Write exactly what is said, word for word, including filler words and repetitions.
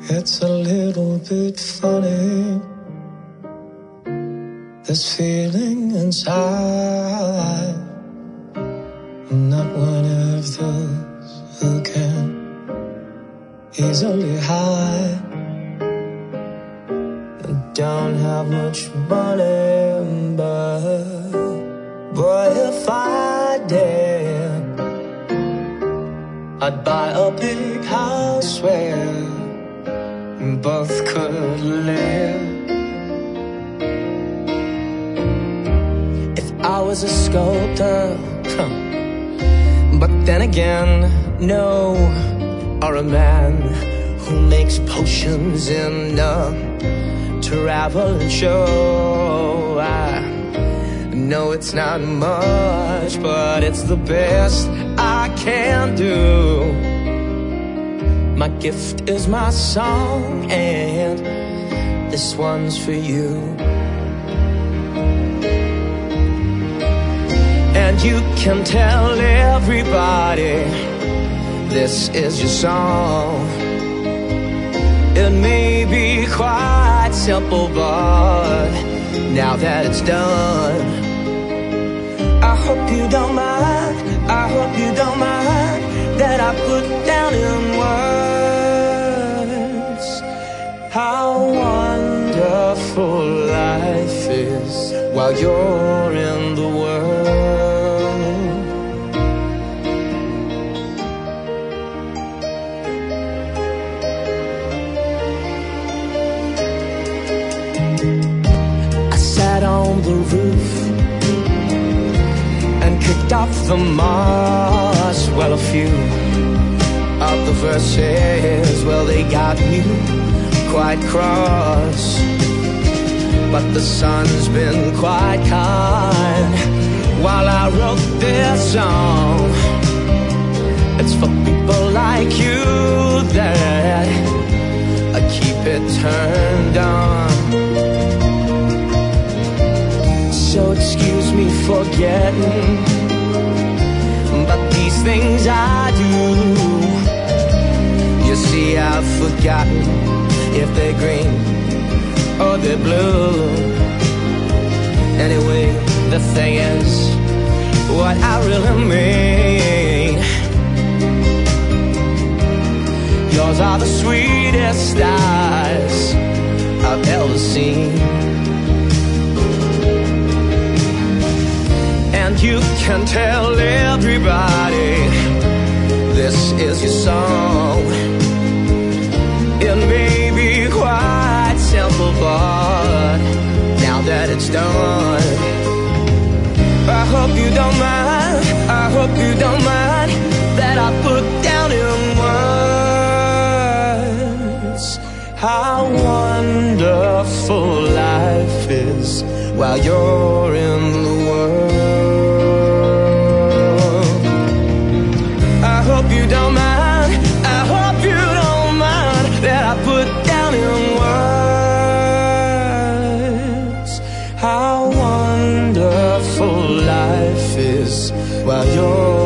It's a little bit funny, this feeling inside. I'm not one of those who can easily hide. I don't have much money, but boy, if I did, I'd buy a big house where both could live. If I was a sculptor, huh, but then again, no, or a man who makes potions in a travel show. I know it's not much, but it's the best I can do. My gift is my song, and this one's for you. And you can tell everybody this is your song. It may be quite simple, but now that it's done, I hope you don't mind, I hope you don't mind that I put down in words how wonderful life is while you're in the world. I sat on the roof and kicked off the moss. Well, a few of the verses, well, they got me quite cross. But the sun's been quite kind while I wrote this song. It's for people like you that I keep it turned on. So excuse me for getting, but these things I do, you see I've forgotten if they're green or they're blue. Anyway, the thing is, what I really mean, yours are the sweetest eyes I've ever seen. And you can tell everybody this is your song. It may be quite simple, but now that it's done, I hope you don't mind, I hope you don't mind that I put down in words how wonderful life is while you're in the world. I hope you don't mind, I hope you don't mind that I put down in words how wonderful life is while you're